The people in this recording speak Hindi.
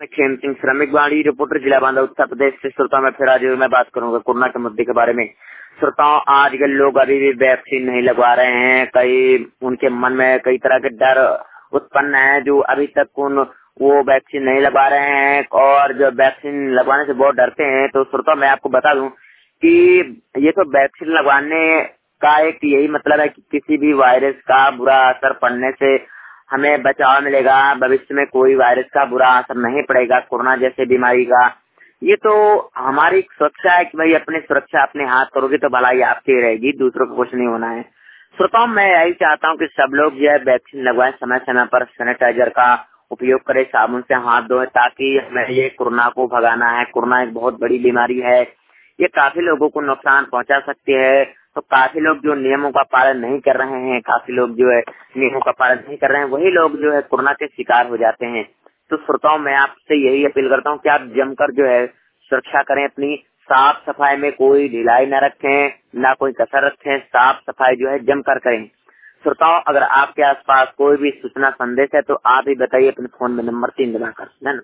खेम सिंह, श्रमिक वाणी रिपोर्टर, जिला बांदा, उत्तर प्रदेश से। श्रोताओं, मैं फिर आज मैं बात करूंगा कोरोना के मुद्दे के बारे में। श्रोताओं, आजकल लोग अभी भी वैक्सीन नहीं लगवा रहे हैं। कई उनके मन में कई तरह के डर उत्पन्न है, जो अभी तक वो वैक्सीन नहीं लगवा रहे हैं और जो वैक्सीन लगवाने से बहुत डरते हैं। तो श्रोताओं, मैं आपको बता दूं कि ये तो वैक्सीन लगवाने का एक यही मतलब है कि किसी भी वायरस का बुरा असर पड़ने से हमें बचाव मिलेगा। भविष्य में कोई वायरस का बुरा असर नहीं पड़ेगा, कोरोना जैसे बीमारी का। ये तो हमारी सुरक्षा है कि भाई अपनी सुरक्षा अपने हाथ करोगे तो भलाई आपकी रहेगी, दूसरों को कुछ नहीं होना है। श्रोताओं, मैं यही चाहता हूँ कि सब लोग जो है वैक्सीन लगवाएं, समय समय पर सैनिटाइजर का उपयोग करें, साबुन से हाथ धोएं, ताकि हमें ये कोरोना को भगाना है। कोरोना एक बहुत बड़ी बीमारी है, ये काफी लोगों को नुकसान पहुंचा सकती है। तो काफी लोग जो नियमों का पालन नहीं कर रहे हैं, काफी लोग जो है नियमों का पालन नहीं कर रहे हैं, वही लोग जो है कोरोना के शिकार हो जाते हैं। तो श्रोताओं, मैं आपसे यही अपील करता हूं कि आप जमकर जो है सुरक्षा करें अपनी। साफ सफाई में कोई ढिलाई न रखें, ना कोई कसर रखें, साफ सफाई जो है जमकर करें। श्रोताओं, अगर आपके आसपास कोई भी सूचना संदेश है तो आप ही बताइए अपने फोन में नंबर 3 दबाकर।